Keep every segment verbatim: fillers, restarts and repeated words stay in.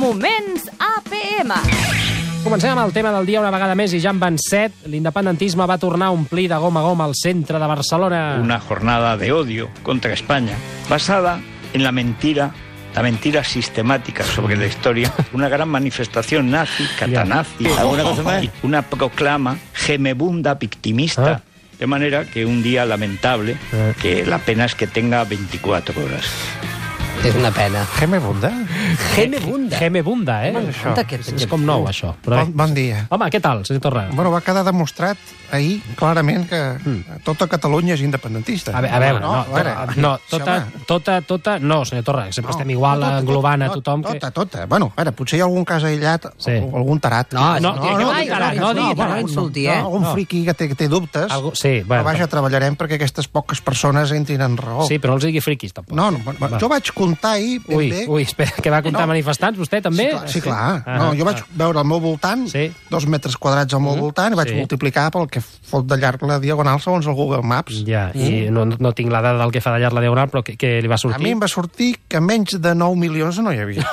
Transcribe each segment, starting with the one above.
Moments A P M. Comencem amb el tema del dia una vegada més i ja en van set. L'independentisme va tornar a omplir de gom a gom al centre de Barcelona. Una jornada de odio contra España, basada en la mentira, la mentira sistemática sobre la historia, una gran manifestación nazi, catanazi, ¿alguna cosa más? Una proclama gemebunda victimista, ¿Ah? De manera que un día lamentable, ¿Ah? que la pena es que tenga veinticuatro horas. És una pena. Gemebunda? Gemebunda. Gemebunda, eh? Gemebunda, què És, tens és com nou, això. Però Bon, bé. bon dia. Home, què tal, senyor Torra? Bueno, va quedar demostrat ahir clarament que tota Catalunya és independentista. A, ve- a veure, no, a no, veure, no sí, tota, home. tota, tota, no, senyor Torra, sempre No, estem igual tota, tota, englobant a tota, tothom. Que... Tota, tota. Bueno, a veure, potser hi ha algun cas aïllat, Sí. o algun tarat. No, No, no, que- que no, vol dir tarat, no digui tarat. no insulti, eh? No, algun No. friqui que té, que té dubtes. Algú... Sí, Però bueno, vaja, treballarem perquè aquestes poques persones entrin en raó. sí, però no els digui friquis, tampoc. No, no, bueno, jo vaig comptar ahir ben Ui, bé... ui, espera, que va comptar No. manifestants, vostè també? Sí, clar. Sí, clar. Ah, no, jo vaig ah. veure al meu voltant, Sí. dos metres quadrats al meu voltant, i vaig Sí. multiplicar pel que fot de llarg la diagonal segons el Google Maps. Ja, i no, no tinc la dada del que fa de llarg la diagonal, però què, què li va A sortir? mi em va sortir que menys de nou milions no hi havia.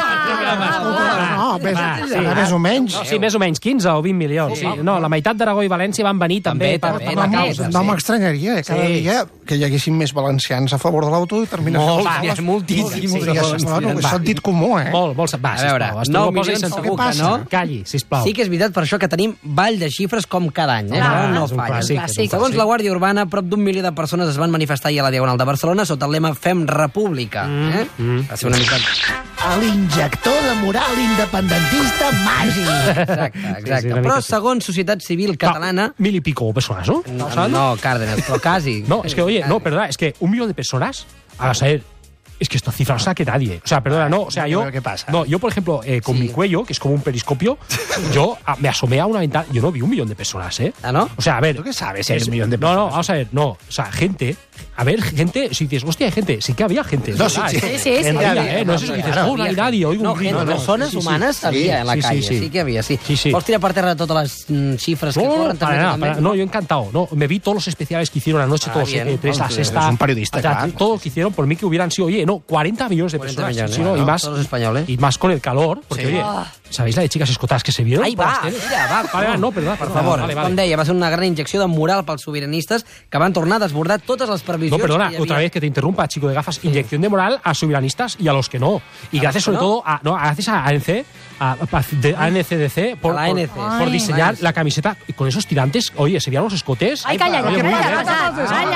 No, més, Va, sí. més o menys. No, sí, més o menys quinze o vint milions. Sí. No, la meitat d'Aragó i València van venir també, També, per, per també, la No, també, causa. no sí. m'estranyaria, eh, cada Sí. dia que hi haguessin més valencians a favor de l'autodeterminació. Molts, Va, hi ha moltíssims sí, valencians. Bueno, és Va. sentit comú, eh? Molt, molt... Va, A veure, sisplau, nou posa i milions se'n segur toca. que no. Calli, sisplau. Sí que és veritat per això que tenim ball de xifres com cada any, eh? Ah, Això no és un falla. clàssic, és un Segons clàssic. la Guàrdia Urbana, prop d'un milió de persones es van manifestar ahir a la Diagonal de Barcelona sota el lema Fem República. Eh? Va ser una mica... L'injector de moral independentista màgic. Exacte, Sí, exacte. sí, una Però mica sí. segons Societat Civil Catalana... Va, mil y pico personas, ¿no? No, ¿Sabes? no, Cárdenas, però quasi. No, es que, oye, no, perdona, es que un millón de personas, a saber, es que esta cifra no sabe que nadie. O sea, perdona, no, o sea, yo... ¿Qué pasa? No, yo, por ejemplo, eh, con Sí. mi cuello, que es como un periscopio, yo ah, me asomé a una ventana, yo no vi un millón de personas, ¿eh? ¿Ah, no? O sea, a ver... ¿Tú qué sabes si hay un millón de No, no, personas? vamos a ver, no, o sea, gente... A ver, gente, si dices, hostia, hay gente, sí que había gente. No, sí, Ah, sí. esto- Sí, sí, sí. había, Había, eh, no es eso que dices, oh, no hay nadie, oigo No, un grito. gente, persones Sí, sí. humanes havia en la Sí, sí, calle, sí. sí que havia, sí. Sí, sí. Vols tirar per terra totes les mm, xifres que No, no, corren? para també, nada, també? para- no, yo encantado. No, me vi todos los especiales que hicieron anoche, Ah, todos, bien. eh, tres, la Hombre, sexta. eres un periodista, o sea, claro. todo lo que hicieron por mí que hubieran sido, oye, no, cuarenta millones de cuarenta personas. millones, sí, ¿no? ¿no? Y más, Todos españoles. y más con el calor, porque, Sí. oye, ¿sabéis la de chicas escotadas que se vieron? Ahí por va, las teles? mira, va. Vale, va, no, perdona, Per perdona, favor, vale, vale. com deia, va ser una gran injecció de moral pels sobiranistes que van tornar a desbordar totes les previsions No, perdona, que hi havia. otra vez que te interrumpa, chico de gafas. Inyección de moral a soberanistas y a los que no. Y gracias los que sobre no? todo a, no, gracias a A N C, a, a, de- a N C D C, por, A la por- A N C. por Ay. diseñar Ay. la camiseta. Y con esos tirantes, oye, se veían los escotes. Ai, calla, Oye, calla, muy bien. calla, calla.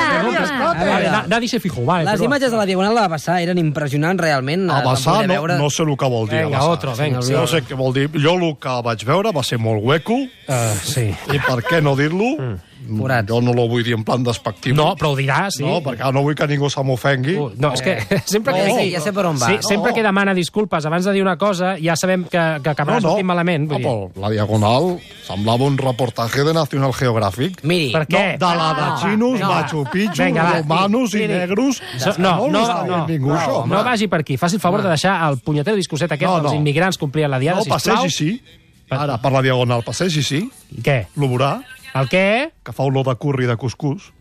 Vale, na- nadie se fijó, vale. Les perdó. imatges de la Diagonal de la Bassà eren impressionants, realment. A Eh, vam Bassà poder no, veure- no sé el que vol dir. Venga, a Bassà. otro, venga. Sí, no sé què vol dir. Jo el que vaig veure va ser molt hueco, Uh, sí. i per què no dir-lo? Forats. Jo no lo vull dir en plan despectiu. No, però ho diràs, sí. No, perquè no vull que ningú se m'ofengui. Uh, no, és que sempre No, que... ja sé, ja sé per on va. Sí, No. sempre que demana disculpes abans de dir una cosa, ja sabem que, que acabarà sortint malament. No, Vull dir. però la Diagonal semblava un reportatge de National Geographic. Miri, Per què? De la de No, xinos, no. Machu Picchu, Vinga, va, romanos miri, i miri. negros. So, no, no, ho està no, dient ningú, no, això. no vagi per aquí. Faci el favor de deixar el punyetero discurset aquest No, dels no. immigrants complien la diada, No, sisplau. passegi sí. Ara, per la Diagonal, passegi sí. I què? Lo veurà, El què? que fa olor de curri de cuscús.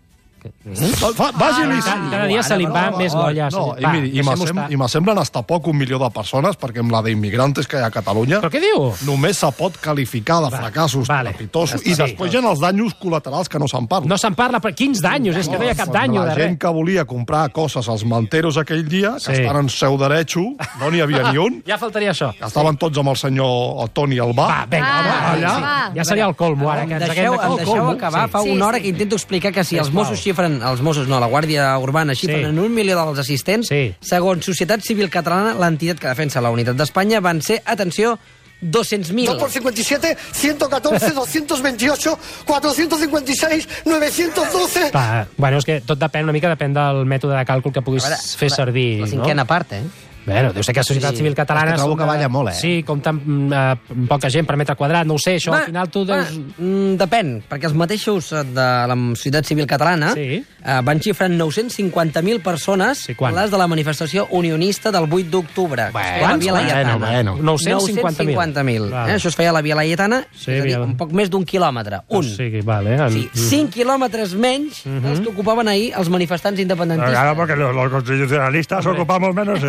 Va, Vagi-li sí. Cada, cada dia se li va més l'olla. No, sí. i miri, i deixem-ho m'assem- estar. i m'assemblen hasta poc un milió de persones, perquè amb la d'immigrantes que hi ha a Catalunya Però què diu? només se pot qualificar de fracassos vale. trepitosos, Sí. i després hi ha els danys col·laterals que no se'n parla. No se'n parla, però quins danys? És que no hi ha cap dany la de gent res. que volia comprar coses als manteros aquell dia, que Sí. estan en seu derecho, no n'hi havia ni un, Ja faltaria això. que estaven tots amb el senyor el Toni Albà. Va, vinga, Ah, home, allà. sí. Ja seria el colmo, ara. Que ens deixeu, haguem de- em deixeu colmo. acabar. Sí. Fa Sí, una hora sí. que intento explicar que si els Sisplau. Mossos xifren... Els Mossos no, la Guàrdia Urbana xifren Sí. en un milió dels assistents, Sí. segons Societat Civil Catalana, l'entitat que defensa la unitat d'Espanya, van ser, atenció, dos-cents mil. dos por cincuenta y siete, ciento catorce, doscientos veintiocho, cuatrocientos cincuenta y seis, novecientos doce... Va, bueno, és que tot depèn, una mica depèn del mètode de càlcul que puguis A veure, fer la- servir. La cinquena part, eh? Bueno, deu ser que la Societat Sí. Civil Catalana... És que trobo són que de- balla molt, eh? Sí, compten mm, eh, poca gent per metre quadrat, no ho sé, això Va, al final tu deus... va, mm, depèn, perquè els mateixos eh, de la Societat Civil Catalana Sí. eh, van xifrar en nou-cents cinquanta mil persones Sí, quan? les de la manifestació unionista del vuit d'octubre. Bueno, Es feia a la Via bueno, Laietana. bueno. nou-cents cinquanta mil. cinquanta mil. Vale. Eh? Això es feia a la Via Laietana, Sí, és a dir, Via- un poc més d'un quilòmetre. Un. O sigui, vale. En... Sí, cinc quilòmetres menys dels que ocupaven ahir els manifestants independentistes. Claro, porque los, los constitucionalistas ocupamos menos espacio. Sí,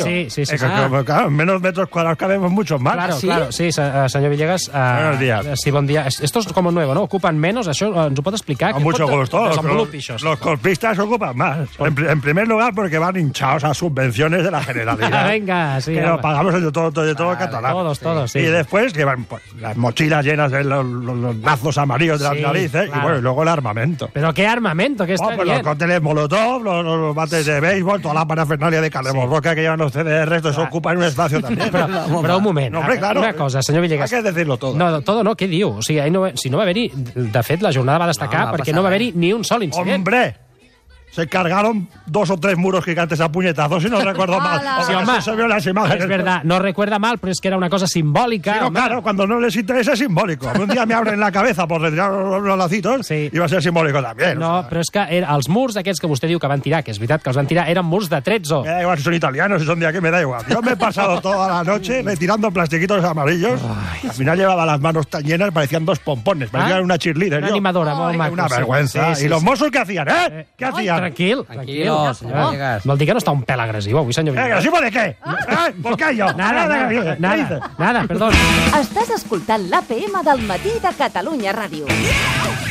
Sí, sí, sí. Es sí. que, como, claro, en menos metros cuadrados cabemos muchos más. Claro, ¿Sí? claro, sí, se- señor Villegas. Uh, Buenos días. Sí, bon dia. Esto es como nuevo, ¿no? Ocupan menos, això eh, ens ho pot explicar? Con Que mucho pot gusto. Los, desenvolupi això, los sisplau. golpistas ocupan más. En, pri- en primer lugar, porque van hinchados a subvenciones de la Generalidad. Venga, sí. que lo home. pagamos entre todo, todo, todo catalán. Todos, todos, sí. Y después llevan pues, las mochilas llenas de los, los- los lazos amarillos de Sí, las narices claro. y bueno, y luego el armamento. Pero qué armamento, que Oh, está pues bien. los cócteles Molotov, los, los- los bates de béisbol, toda la parafernalia de carne borroca que llevan los C D R, esto se ocupa en un espacio también. Però, però un moment, No, hombre, claro. una cosa, senyor Villegas. Hay que decirlo todo. No, todo no, què diu? O sigui, ahí no, si no va haver-hi... De fet, la jornada va destacar No, no va perquè passar no va res. haver-hi ni un sol incident. ¡Hombre! Se cargaron dos o tres muros gigantes a puñetazos, si no recuerdo mal. Ala. O Sí, que home, eso se vio en las imágenes. és verdad, no recuerda mal, però és que era una cosa simbòlica. Sí, no, home. claro, cuando no les interesa es simbólico. Un día me abren la cabeza por retirar los, los lacitos Sí. y va a ser simbólico también. No, o sea, però és que era, els murs aquests que vostè diu que van tirar, que és veritat que els van tirar, eren murs de trezzo. me da igual si son italianos, si son de aquí, me da igual. Yo me he pasado toda la noche retirando plastiquitos amarillos. Al final llevaba las manos tan llenas, parecían dos pompones, parecían Ah, una cheerleader. Una yo. animadora, molt Ay, maco. una sí. vergüenza. Sí, sí, ¿Y los sí. Mossos qué hacían, eh? ¿Qué Ai, hacían? Tranquil, Tranquilo, tranquil. senyor Ah, Villegas. vol dir que no està un pèl agressiu avui, senyor ¿Eh, Villegas. ¿agresivo de qué? ¿Eh? ¿Por qué yo? Nada, nada, ¿Qué dices? nada, nada, perdó. Estàs escoltant l'A P M del matí de Catalunya Ràdio.